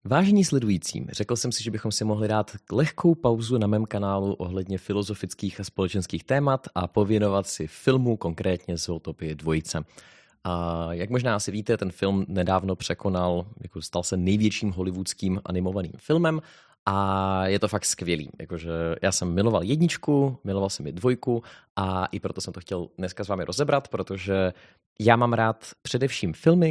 Vážení sledujícím, řekl jsem si, že bychom si mohli dát lehkou pauzu na mém kanálu ohledně filozofických a společenských témat a pověnovat si filmu, konkrétně Zootopie 2. A jak možná asi víte, ten film nedávno stal se největším hollywoodským animovaným filmem a je to fakt skvělý. Jakože já jsem miloval 1, miloval jsem i 2 a i proto jsem to chtěl dneska s vámi rozebrat, protože já mám rád především filmy,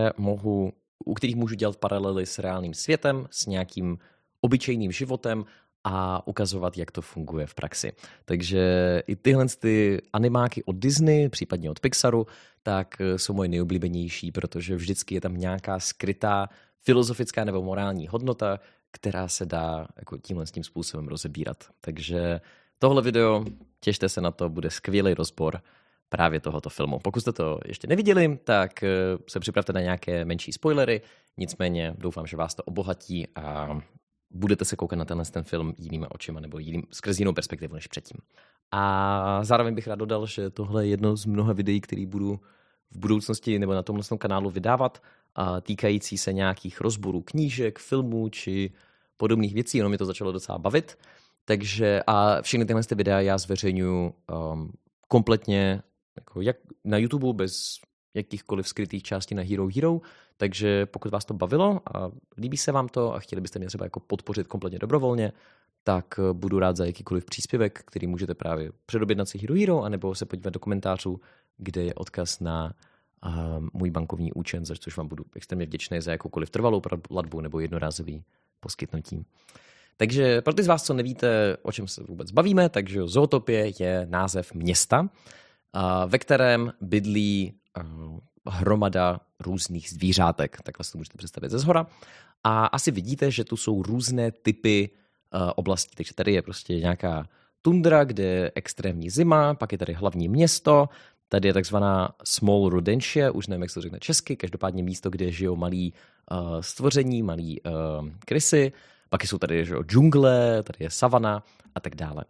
u kterých můžu dělat paralely s reálným světem, s nějakým obyčejným životem a ukazovat, jak to funguje v praxi. Takže i tyhle animáky od Disney, případně od Pixaru, tak jsou moje nejoblíbenější, protože vždycky je tam nějaká skrytá filozofická nebo morální hodnota, která se dá jako tímhle tím způsobem rozebírat. Takže tohle video, těšte se na to, bude skvělý rozbor právě tohoto filmu. Pokud jste to ještě neviděli, tak se připravte na nějaké menší spoilery, nicméně doufám, že vás to obohatí a budete se koukat na ten film jinýma očima nebo skrz jinou perspektivu než předtím. A zároveň bych rád dodal, že tohle je jedno z mnoha videí, který budu v budoucnosti nebo na tomhle kanálu vydávat, týkající se nějakých rozborů knížek, filmů či podobných věcí, jenom mě to začalo docela bavit. Takže a všechny tyhle videa já zveřejňuji kompletně jako jak na YouTube bez jakýchkoliv skrytých částí na Hero Hero, takže pokud vás to bavilo a líbí se vám to a chtěli byste mě třeba jako podpořit kompletně dobrovolně, tak budu rád za jakýkoliv příspěvek, který můžete právě předobjednat si Hero Hero, anebo se podívat do komentářů, kde je odkaz na můj bankovní účet, za což vám budu extrémně vděčný za jakoukoliv trvalou platbu nebo jednorázový poskytnutí. Takže pro ty z vás, co nevíte, o čem se vůbec bavíme, takže Zootopie je název města, ve kterém bydlí hromada různých zvířátek. Takhle si to můžete představit ze shora. A asi vidíte, že tu jsou různé typy oblastí. Takže tady je prostě nějaká tundra, kde je extrémní zima, pak je tady hlavní město, tady je takzvaná small rodentia, už nevím, jak se to řekne česky, každopádně místo, kde žijou malí stvoření, malí krysy, pak jsou tady džungle, tady je savana a tak dále.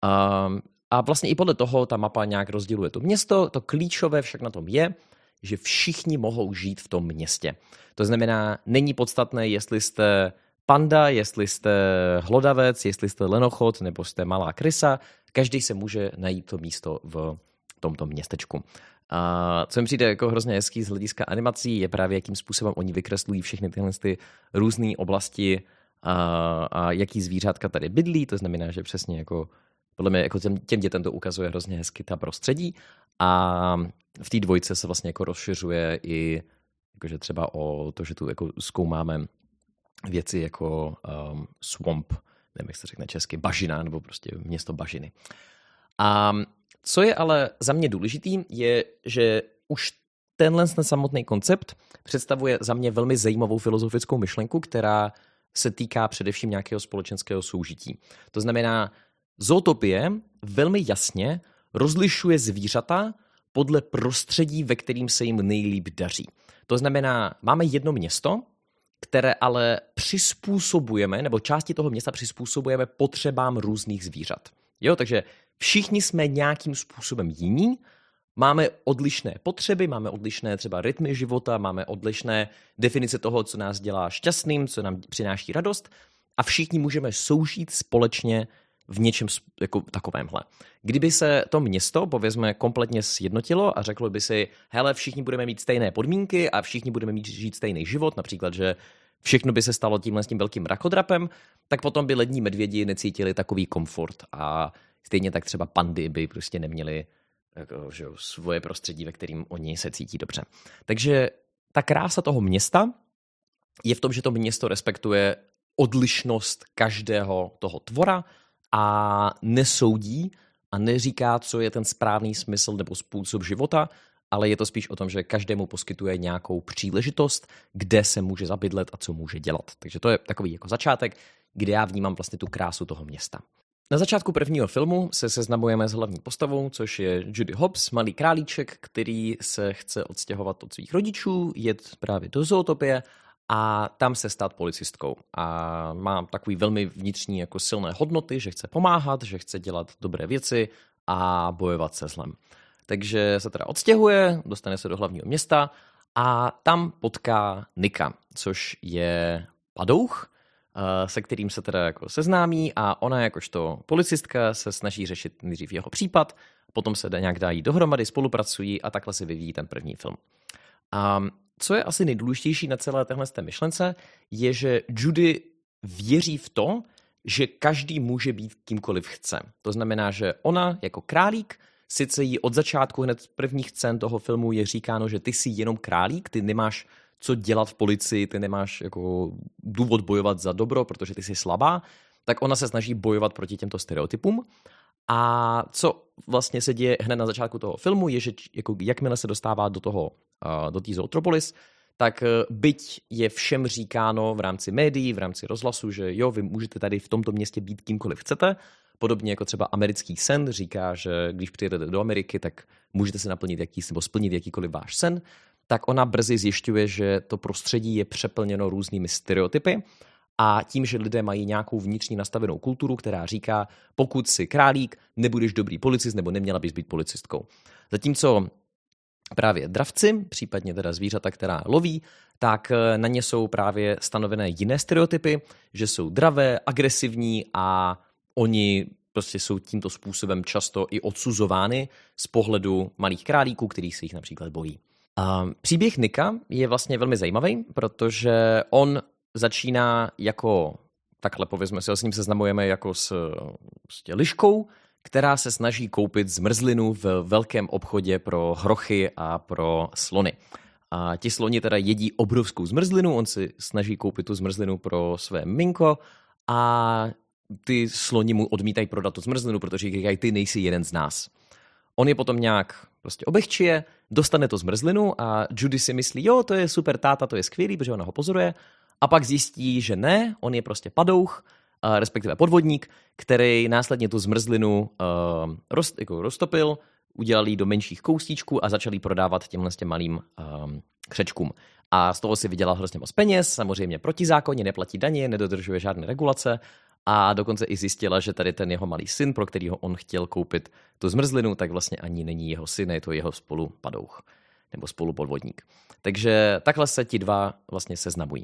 A vlastně i podle toho ta mapa nějak rozděluje to město. To klíčové však na tom je, že všichni mohou žít v tom městě. To znamená, není podstatné, jestli jste panda, jestli jste hlodavec, jestli jste lenochod nebo jste malá krysa. Každý se může najít to místo v tomto městečku. A co mi přijde jako hrozně hezký z hlediska animací, je právě jakým způsobem oni vykreslují všechny tyhle různé oblasti a jaký zvířátka tady bydlí. To znamená, že přesně jako podle mě jako těm dětem to ukazuje hrozně hezky ta prostředí a v té 2 se vlastně jako rozšiřuje i jakože třeba o to, že tu jako zkoumáme věci jako swamp, nevím, jak se řekne česky, bažina, nebo prostě město bažiny. A co je ale za mě důležitý, je, že už ten samotný koncept představuje za mě velmi zajímavou filozofickou myšlenku, která se týká především nějakého společenského soužití. To znamená, Zootopie velmi jasně rozlišuje zvířata podle prostředí, ve kterým se jim nejlíp daří. To znamená, máme jedno město, které ale přizpůsobujeme, nebo části toho města přizpůsobujeme potřebám různých zvířat. Jo, takže všichni jsme nějakým způsobem jiní, máme odlišné potřeby, máme odlišné třeba rytmy života, máme odlišné definice toho, co nás dělá šťastným, co nám přináší radost a všichni můžeme soužít společně v něčem jako takovémhle. Kdyby se to město, povězme, kompletně sjednotilo a řeklo by si, hele, všichni budeme mít stejné podmínky a všichni budeme žít stejný život, například, že všechno by se stalo tímhle s tím velkým rakodrapem, tak potom by lední medvědi necítili takový komfort a stejně tak třeba pandy by prostě neměli jako, že, svoje prostředí, ve kterým oni se cítí dobře. Takže ta krása toho města je v tom, že to město respektuje odlišnost každého toho tvora a nesoudí a neříká, co je ten správný smysl nebo způsob života, ale je to spíš o tom, že každému poskytuje nějakou příležitost, kde se může zabydlet a co může dělat. Takže to je takový jako začátek, kde já vnímám vlastně tu krásu toho města. Na začátku prvního filmu se seznamujeme s hlavní postavou, což je Judy Hopps, malý králíček, který se chce odstěhovat od svých rodičů, jet právě do Zootopie a tam se stát policistkou. A má takový velmi vnitřní jako silné hodnoty, že chce pomáhat, že chce dělat dobré věci a bojovat se zlem. Takže se teda odstěhuje, dostane se do hlavního města a tam potká Nicka, což je padouch, se kterým se teda jako seznámí a ona jakožto policistka se snaží řešit nejdřív jeho případ, potom se nějak dají dohromady, spolupracují a takhle se vyvíjí ten první film. A co je asi nejdůležitější na celé téhle myšlence, je, že Judy věří v to, že každý může být kýmkoliv chce. To znamená, že ona jako králík, sice jí od začátku hned z prvních scén toho filmu je říkáno, že ty jsi jenom králík, ty nemáš co dělat v policii, ty nemáš jako důvod bojovat za dobro, protože ty jsi slabá, tak ona se snaží bojovat proti těmto stereotypům. A co vlastně se děje hned na začátku toho filmu, je, že jako jakmile se dostává do té Zootropolis, tak byť je všem říkáno v rámci médií, v rámci rozhlasu, že jo, vy můžete tady v tomto městě být kýmkoliv chcete, podobně jako třeba americký sen říká, že když přijedete do Ameriky, tak můžete si naplnit nebo splnit jakýkoliv váš sen, tak ona brzy zjišťuje, že to prostředí je přeplněno různými stereotypy a tím, že lidé mají nějakou vnitřní nastavenou kulturu, která říká, pokud jsi králík, nebudeš dobrý policist nebo neměla bys být policistkou. Zatímco právě dravci, případně teda zvířata, která loví, tak na ně jsou právě stanovené jiné stereotypy, že jsou dravé, agresivní a oni prostě jsou tímto způsobem často i odsuzovány z pohledu malých králíků, kterých se jich například bojí. Příběh Nicka je vlastně velmi zajímavý, protože on začíná jako, takhle povězme si, s ním seznamujeme jako s prostě liškou, která se snaží koupit zmrzlinu v velkém obchodě pro hrochy a pro slony. A ti sloni teda jedí obrovskou zmrzlinu, on si snaží koupit tu zmrzlinu pro své minko a ty sloni mu odmítají prodat tu zmrzlinu, protože říkají, ty nejsi jeden z nás. On je potom nějak prostě obehčije, dostane to zmrzlinu a Judy si myslí, jo, to je super táta, to je skvělý, protože ona ho pozoruje. A pak zjistí, že ne, on je prostě padouch, respektive podvodník, který následně tu zmrzlinu roztopil, udělal ji do menších kousíčků a začal ji prodávat těmhle malým křečkům. A z toho si vydělal hrozně moc peněz, samozřejmě protizákonně, neplatí daně, nedodržuje žádné regulace a dokonce i zjistila, že tady ten jeho malý syn, pro kterýho on chtěl koupit tu zmrzlinu, tak vlastně ani není jeho syn, je to jeho spolupadouch nebo spolupodvodník. Takže takhle se ti dva vlastně seznamují.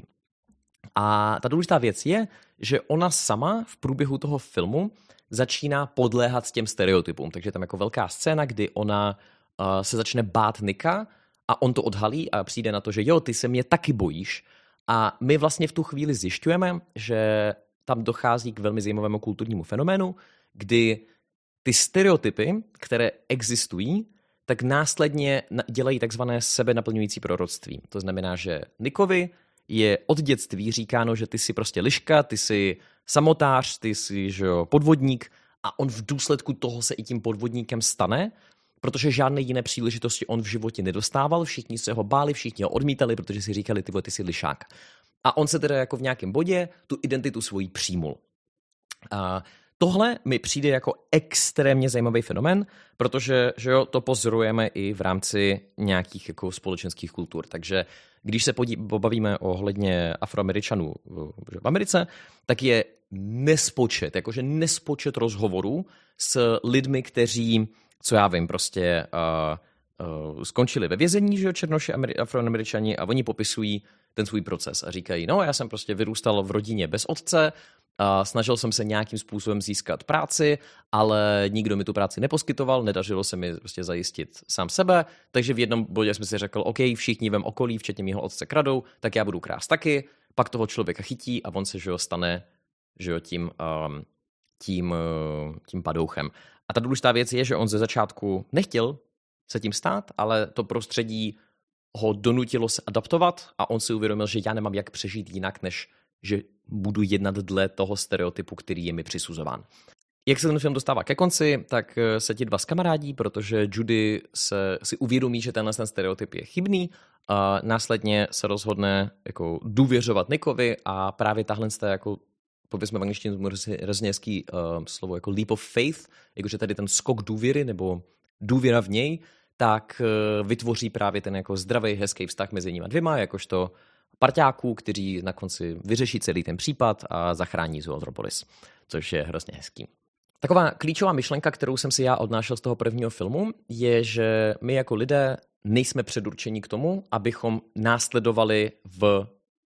A ta důležitá věc je, že ona sama v průběhu toho filmu začíná podléhat s těm stereotypům. Takže tam jako velká scéna, kdy ona se začne bát Nicka a on to odhalí a přijde na to, že jo, ty se mě taky bojíš. A my vlastně v tu chvíli zjišťujeme, že tam dochází k velmi zajímavému kulturnímu fenoménu, kdy ty stereotypy, které existují, tak následně dělají takzvané sebenaplňující proroctví. To znamená, že Nickovi je od dětství říkáno, že ty jsi prostě liška, ty jsi samotář, ty jsi že jo, podvodník a on v důsledku toho se i tím podvodníkem stane, protože žádné jiné příležitosti on v životě nedostával, všichni se ho báli, všichni ho odmítali, protože si říkali, ty jsi lišák. A on se teda jako v nějakém bodě tu identitu svoji přijmul. A tohle mi přijde jako extrémně zajímavý fenomén, protože že jo, to pozorujeme i v rámci nějakých jako společenských kultur. Takže když se pobavíme ohledně Afroameričanů v Americe, tak je nespočet rozhovorů s lidmi, kteří, co já vím, prostě skončili ve vězení, že jo, černoši Afroameričani, a oni popisují ten svůj proces a říkají, no já jsem prostě vyrůstal v rodině bez otce, snažil jsem se nějakým způsobem získat práci, ale nikdo mi tu práci neposkytoval, nedařilo se mi prostě zajistit sám sebe, takže v jednom bodě jsem si řekl, OK, všichni vem okolí, včetně mýho otce kradou, tak já budu krást taky, pak toho člověka chytí a on se že jo, stane že jo, tím padouchem. A ta důležitá věc je, že on ze začátku nechtěl se tím stát, ale to prostředí ho donutilo se adaptovat a on si uvědomil, že já nemám jak přežít jinak, než že budu jednat dle toho stereotypu, který je mi přisuzován. Jak se ten film dostává ke konci, tak se ti dva skamarádí, protože Judy si uvědomí, že tenhle stereotyp je chybný a následně se rozhodne jako důvěřovat Nickovi a právě tahle jako povězme v angličtině hrozně hezký slovo jako leap of faith, jakože tady ten skok důvěry nebo důvěra v něj, tak vytvoří právě ten jako zdravý, hezký vztah mezi nimi dvěma, jakožto parťáků, kteří na konci vyřeší celý ten případ a zachrání Zootropolis, což je hrozně hezký. Taková klíčová myšlenka, kterou jsem si já odnášel z toho prvního filmu, je, že my jako lidé nejsme předurčeni k tomu, abychom následovali v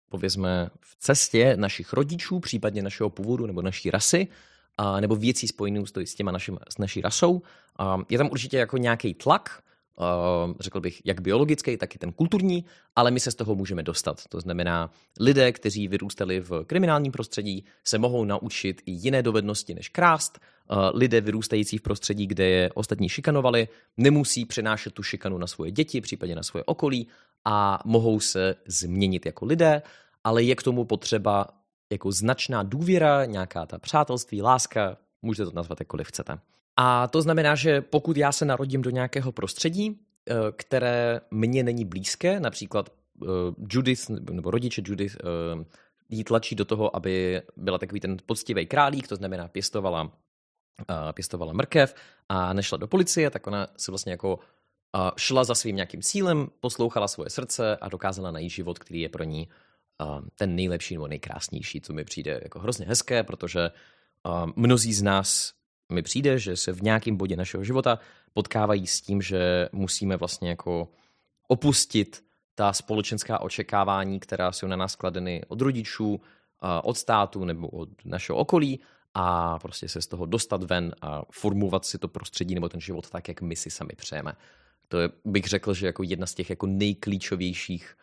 povězme v cestě našich rodičů, případně našeho původu nebo naší rasy, nebo věcí spojených s naší rasou. Je tam určitě jako nějaký tlak, řekl bych, jak biologický, tak i ten kulturní, ale my se z toho můžeme dostat. To znamená, lidé, kteří vyrůstali v kriminálním prostředí, se mohou naučit i jiné dovednosti než krást. Lidé vyrůstající v prostředí, kde je ostatní šikanovali, nemusí přenášet tu šikanu na svoje děti, případně na svoje okolí a mohou se změnit jako lidé, ale je k tomu potřeba jako značná důvěra, nějaká ta přátelství, láska, můžete to nazvat jakkoliv chcete. A to znamená, že pokud já se narodím do nějakého prostředí, které mně není blízké, například Judith, nebo rodiče Judith jí tlačí do toho, aby byla takový ten poctivý králík, to znamená pěstovala mrkev a nešla do policie, tak ona si vlastně jako šla za svým nějakým cílem, poslouchala svoje srdce a dokázala najít život, který je pro ní ten nejlepší nebo nejkrásnější, co mi přijde jako hrozně hezké, protože mnozí z nás mi přijde, že se v nějakém bodě našeho života potkávají s tím, že musíme vlastně jako opustit ta společenská očekávání, která jsou na nás kladeny od rodičů, od státu nebo od našeho okolí a prostě se z toho dostat ven a formovat si to prostředí nebo ten život tak, jak my si sami přejeme. To je, bych řekl, že jako jedna z těch jako nejklíčovějších,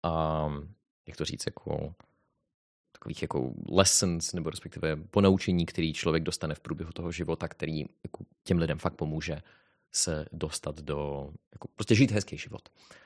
jak to říct, jako takových jako lessons, nebo respektive ponaučení, který člověk dostane v průběhu toho života, který jako těm lidem fakt pomůže se dostat do, jako prostě žít hezký život.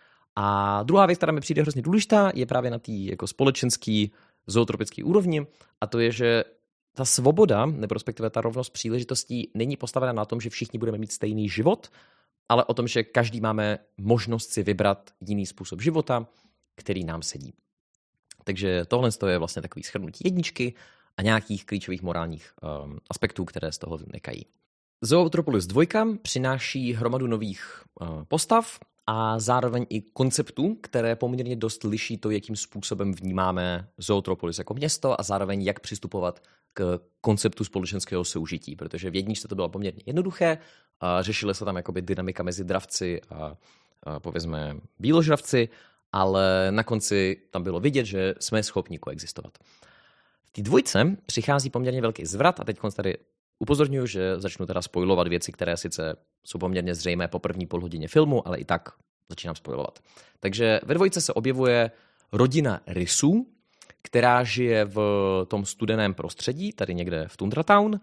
A druhá věc, která mi přijde hrozně důležitá, je právě na té jako společenský, zootropický úrovni, a to je, že ta svoboda, nebo respektive ta rovnost příležitostí není postavena na tom, že všichni budeme mít stejný život, ale o tom, že každý máme možnost si vybrat jiný způsob života, který nám sedí. Takže tohle je vlastně takový shrnutí jedničky a nějakých klíčových morálních aspektů, které z toho vynikají. Zootropolis 2 přináší hromadu nových postav a zároveň i konceptů, které poměrně dost liší to, jakým způsobem vnímáme Zootropolis jako město a zároveň jak přistupovat k konceptu společenského soužití, protože v jedničce to bylo poměrně jednoduché, řešily se tam jakoby dynamika mezi dravci a povězme bíložravci, ale na konci tam bylo vidět, že jsme schopni koexistovat. V té dvojce přichází poměrně velký zvrat a teď tady upozorňuji, že začnu teda spoilovat věci, které sice jsou poměrně zřejmé po první půlhodině filmu, ale i tak začínám spoilovat. Takže ve dvojce se objevuje rodina rysů, která žije v tom studeném prostředí, tady někde v Tundra Town,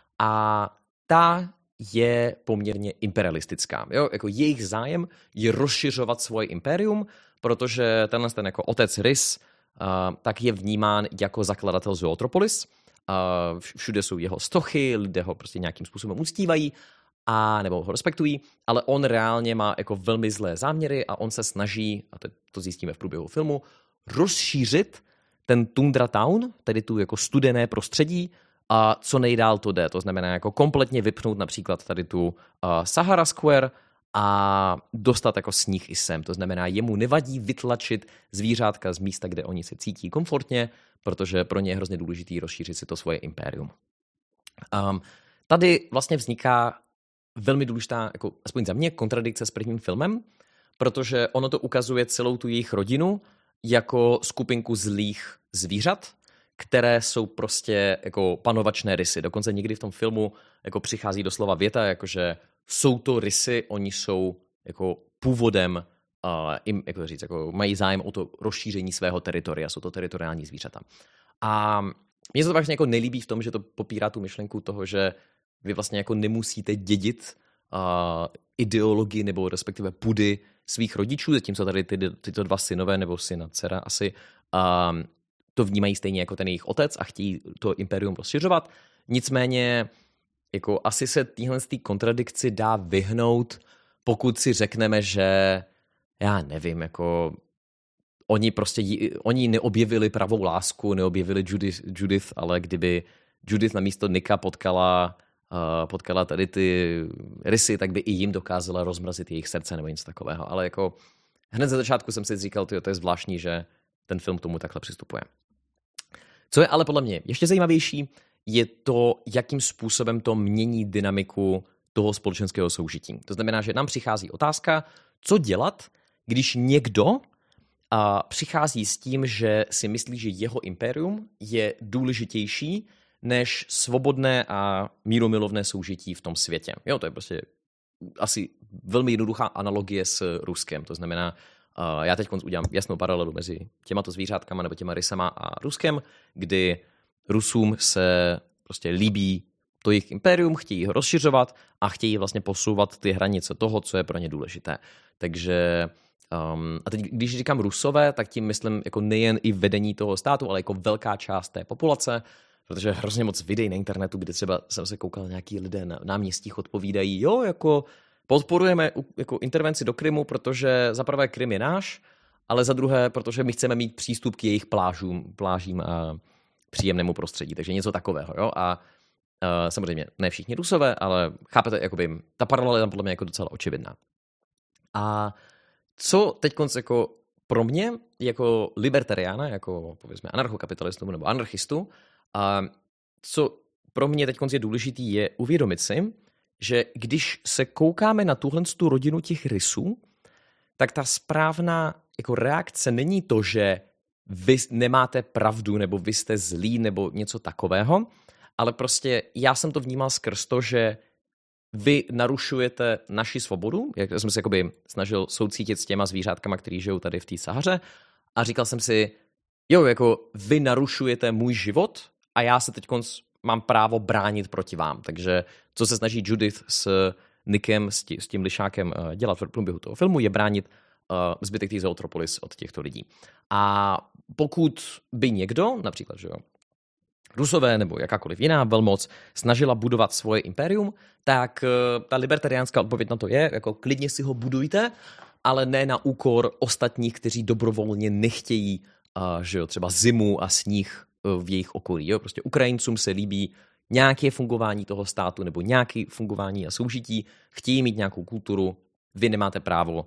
a ta je poměrně imperialistická. Jo? Jako jejich zájem je rozšiřovat svoje impérium, protože ten jako otec Rys tak je vnímán jako zakladatel Zootropolis. Všude jsou jeho stochy, lidé ho prostě nějakým způsobem uctívají a nebo ho respektují, ale on reálně má jako velmi zlé záměry a on se snaží, a to zjistíme v průběhu filmu, rozšířit ten Tundra Town, tedy tu jako studené prostředí, a co nejdál to jde. To znamená jako kompletně vypnout například tady tu Sahara Square a dostat jako sníh i sem. To znamená, jemu nevadí vytlačit zvířátka z místa, kde oni se cítí komfortně, protože pro ně je hrozně důležitý rozšířit si to svoje impérium. Tady vlastně vzniká velmi důležitá, jako aspoň za mě, kontradikce s prvním filmem, protože ono to ukazuje celou tu jejich rodinu jako skupinku zlých zvířat, které jsou prostě jako panovačné rysy. Dokonce někdy v tom filmu jako přichází doslova věta, jakože jsou to rysy, oni jsou jako původem, jako říct, jako mají zájem o to rozšíření svého teritoria, jsou to teritoriální zvířata. A mně se to vlastně jako nelíbí v tom, že to popírá tu myšlenku toho, že vy vlastně jako nemusíte dědit ideologii nebo respektive pudy svých rodičů, zatímco tady tyto dva synové nebo syna, dcera asi to vnímají stejně jako ten jejich otec a chtějí to impérium rozšiřovat. Nicméně jako asi se téhle kontradikci dá vyhnout, pokud si řekneme, že já nevím, jako oni neobjevili pravou lásku, neobjevili Judith, ale kdyby Judith na místo Nicka potkala tady ty rysy, tak by i jim dokázala rozmrazit jejich srdce nebo něco takového. Ale jako hned ze začátku jsem si říkal, to je zvláštní, že ten film k tomu takhle přistupuje. Co je ale podle mě ještě zajímavější, je to, jakým způsobem to mění dynamiku toho společenského soužití. To znamená, že nám přichází otázka, co dělat, když někdo a přichází s tím, že si myslí, že jeho impérium je důležitější než svobodné a mírumilovné soužití v tom světě. Jo, to je prostě asi velmi jednoduchá analogie s Ruskem. To znamená, já teď udělám jasnou paralelu mezi těmato zvířátkama nebo těma rysama a Ruskem, kdy Rusům se prostě líbí to jejich impérium, chtějí ho rozšiřovat a chtějí vlastně posouvat ty hranice toho, co je pro ně důležité. Takže a teď, když říkám Rusové, tak tím myslím jako nejen i vedení toho státu, ale jako velká část té populace, protože hrozně moc videí na internetu, kde třeba jsem se koukal, nějaký lidé na náměstích odpovídají, jo, jako podporujeme jako intervenci do Krymu, protože za prvé Krym je náš, ale za druhé, protože my chceme mít přístup k jejich plážím a příjemnému prostředí, takže něco takového, jo, a samozřejmě ne všichni Rusové, ale chápete, jakoby, ta paralela je tam podle mě jako docela očividná. A co teď jako pro mě, jako libertariána, jako povězme anarchokapitalistu nebo anarchistu, a co pro mě teď je důležitý, je uvědomit si, že když se koukáme na tuhle rodinu těch rysů, tak ta správná jako reakce není to, že vy nemáte pravdu, nebo vy jste zlí, nebo něco takového, ale prostě já jsem to vnímal skrz to, že vy narušujete naši svobodu, jak jsem se jakoby snažil soucítit s těma zvířátkama, který žijou tady v té Sahaře, a říkal jsem si, jo, jako vy narušujete můj život a já se teď mám právo bránit proti vám. Takže co se snaží Judith s Nickem, s tím lišákem dělat v průběhu toho filmu, je bránit zbytek té Zootropolis od těchto lidí. A pokud by někdo, například, že jo, Rusové nebo jakákoliv jiná velmoc snažila budovat svoje impérium, tak ta libertariánská odpověď na to je, jako klidně si ho budujte, ale ne na úkor ostatních, kteří dobrovolně nechtějí, že jo, třeba zimu a sníh v jejich okolí. Jo? Prostě Ukrajincům se líbí nějaké fungování toho státu nebo nějaké fungování a soužití, chtějí mít nějakou kulturu, vy nemáte právo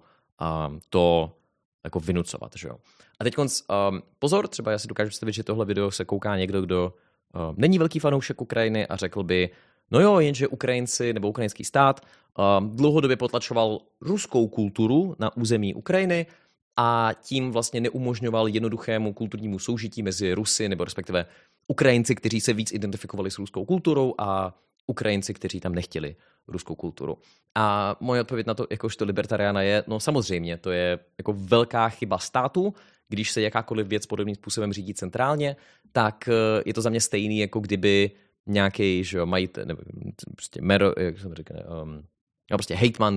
to jako vynucovat. Že jo? A teď pozor, třeba já si dokážu představit, že tohle video se kouká někdo, kdo není velký fanoušek Ukrajiny a řekl by, no jo, jenže Ukrajinci nebo ukrajinský stát dlouhodobě potlačoval ruskou kulturu na území Ukrajiny a tím vlastně neumožňoval jednoduchému kulturnímu soužití mezi Rusy nebo respektive Ukrajinci, kteří se víc identifikovali s ruskou kulturou a Ukrajinci, kteří tam nechtěli ruskou kulturu. A moje odpověď na to, jakožto libertariána je, no samozřejmě, to je jako velká chyba státu, když se jakákoliv věc podobným způsobem řídí centrálně, tak je to za mě stejný, jako kdyby nějaký, že jo, majitel, nebo prostě jak jsem říkal, prostě hejtman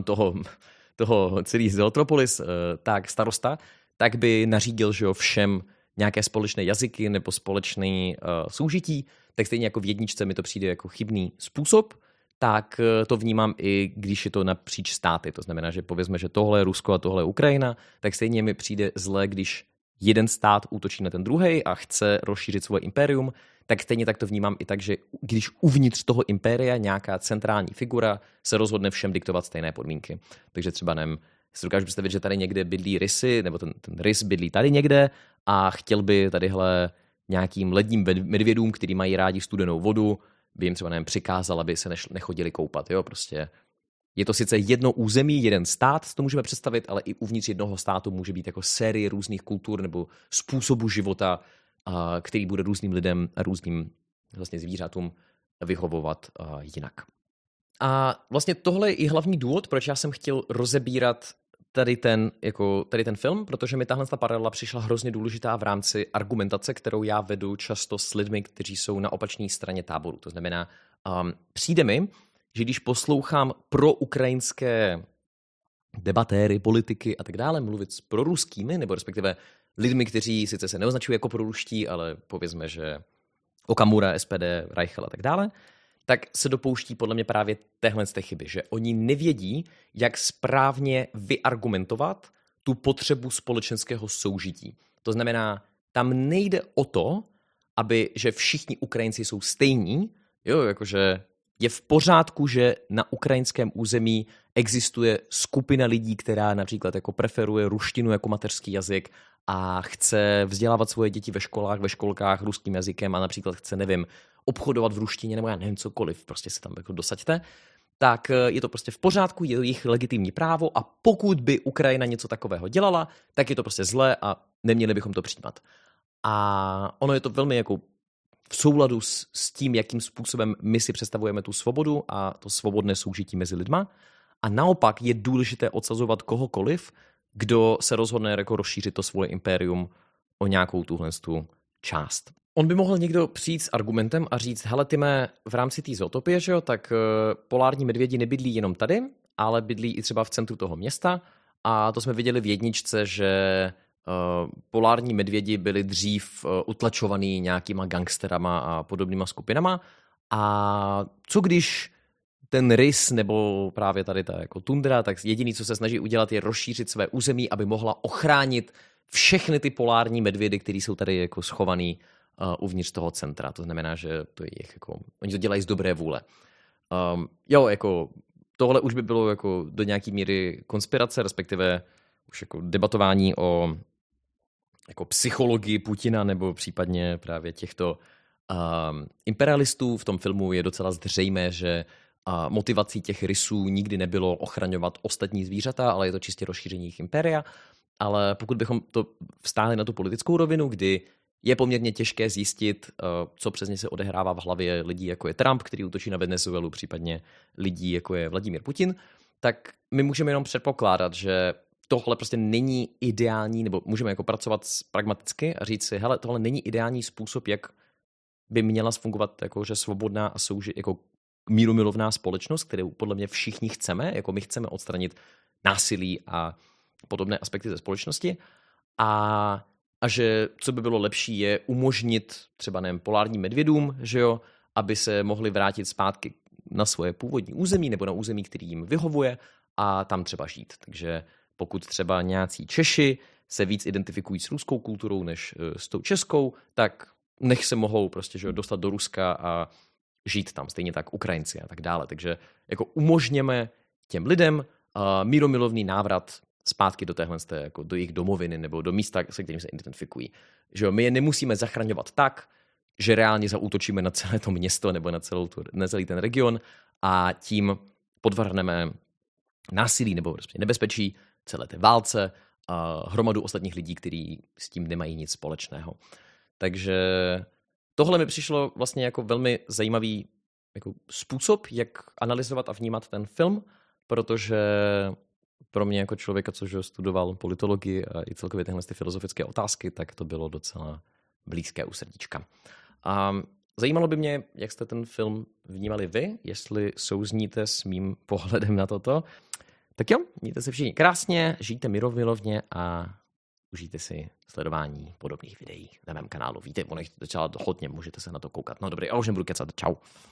toho celý Zootropolis, tak starosta, tak by nařídil, že jo, všem nějaké společné jazyky nebo společné soužití, tak stejně jako v jedničce mi to přijde jako chybný způsob, tak to vnímám i když je to napříč státy. To znamená, že povězme, že tohle je Rusko a tohle je Ukrajina, tak stejně mi přijde zlé, když jeden stát útočí na ten druhej a chce rozšířit svoje impérium, tak stejně tak to vnímám i tak, že když uvnitř toho impéria nějaká centrální figura se rozhodne všem diktovat stejné podmínky. Takže třeba nevím, si dokážu představit, že tady někde bydlí rysy, nebo ten rys bydlí tady někde a chtěl by tadyhle nějakým ledním medvědům, který mají rádi studenou vodu, by jim třeba nevím, přikázal, aby se nechodili koupat. Jo? Prostě je to sice jedno území, jeden stát, to můžeme představit, ale i uvnitř jednoho státu může být jako série různých kultur nebo způsobů života, který bude různým lidem a různým vlastně zvířatům vyhovovat jinak. A vlastně tohle je i hlavní důvod, proč já jsem chtěl rozebírat tady ten film, protože mi tahle paralela přišla hrozně důležitá v rámci argumentace, kterou já vedu často s lidmi, kteří jsou na opačné straně táboru. To znamená, přijde mi, že když poslouchám pro ukrajinské debatéry, politiky a tak dále mluvit s proruskými, nebo respektive lidmi, kteří sice se neoznačují jako proruští, ale povězme, že Okamura, SPD, Reichel a tak dále, tak se dopouští podle mě právě téhle z té chyby, že oni nevědí, jak správně vyargumentovat tu potřebu společenského soužití. To znamená, tam nejde o to, že všichni Ukrajinci jsou stejní, jo, jakože je v pořádku, že na ukrajinském území existuje skupina lidí, která například jako preferuje ruštinu jako mateřský jazyk a chce vzdělávat svoje děti ve školkách ruským jazykem a například chce, nevím, obchodovat v ruštině nebo já nevím cokoliv, prostě se tam jako dosaďte, tak je to prostě v pořádku, je to jejich legitimní právo a pokud by Ukrajina něco takového dělala, tak je to prostě zlé a neměli bychom to přijímat. A ono je to velmi jako v souladu s tím, jakým způsobem my si představujeme tu svobodu a to svobodné soužití mezi lidma. A naopak je důležité odsazovat kohokoliv, kdo se rozhodne jako rozšířit to svoje impérium o nějakou tuhle část. On by mohl někdo přijít s argumentem a říct, hele Time, v rámci té zootopie, že jo, tak polární medvědi nebydlí jenom tady, ale bydlí i třeba v centru toho města. A to jsme viděli v jedničce, že polární medvědi byli dřív utlačovaný nějakýma gangsterama a podobnýma skupinama. A co když ten rys nebo právě tady ta jako tundra, tak jediný, co se snaží udělat, je rozšířit své území, aby mohla ochránit všechny ty polární medvědy, které jsou tady jako schovaný uvnitř toho centra. To znamená, že to je jako, oni to dělají z dobré vůle. Jo, jako tohle už by bylo jako do nějaký míry konspirace, respektive už jako debatování o jako psychologii Putina nebo případně právě těchto imperialistů. V tom filmu je docela zřejmé, že motivací těch rysů nikdy nebylo ochraňovat ostatní zvířata, ale je to čistě rozšíření jejich impéria. Ale pokud bychom to vztáhli na tu politickou rovinu, kdy je poměrně těžké zjistit, co přesně se odehrává v hlavě lidí, jako je Trump, který útočí na Venezuelu, případně lidí, jako je Vladimír Putin, tak my můžeme jenom předpokládat, že tohle prostě není ideální, nebo můžeme jako pracovat pragmaticky a říct si, hele, tohle není ideální způsob, jak by měla fungovat jakože svobodná a jako mírumilovná společnost, kterou podle mě všichni chceme, jako my chceme odstranit násilí a podobné aspekty ze společnosti a že co by bylo lepší je umožnit třeba nevím, polárním medvědům, že jo, aby se mohli vrátit zpátky na svoje původní území nebo na území, který jim vyhovuje a tam třeba žít. Takže pokud třeba nějací Češi se víc identifikují s ruskou kulturou než s tou českou, tak nech se mohou prostě že dostat do Ruska a žít tam, stejně tak Ukrajinci a tak dále. Takže jako umožněme těm lidem míromilovný návrat zpátky do téhle, jako do jejich domoviny nebo do místa, se kterým se identifikují. Že my je nemusíme zachraňovat tak, že reálně zaútočíme na celé to město nebo na celý ten region a tím podvrhneme násilí nebo prostě nebezpečí celé té válce a hromadu ostatních lidí, kteří s tím nemají nic společného. Takže tohle mi přišlo vlastně jako velmi zajímavý jako způsob, jak analyzovat a vnímat ten film, protože pro mě jako člověka, což studoval politologii a i celkově tyhle filozofické otázky, tak to bylo docela blízké u srdíčka. A zajímalo by mě, jak jste ten film vnímali vy, jestli souzníte s mým pohledem na toto. Tak jo, mějte se všichni krásně, žijte milovně a užijte si sledování podobných videí na mém kanálu. Víte, ono jich docela hodně, můžete se na to koukat. No dobrý, a už nebudu kecat, čau.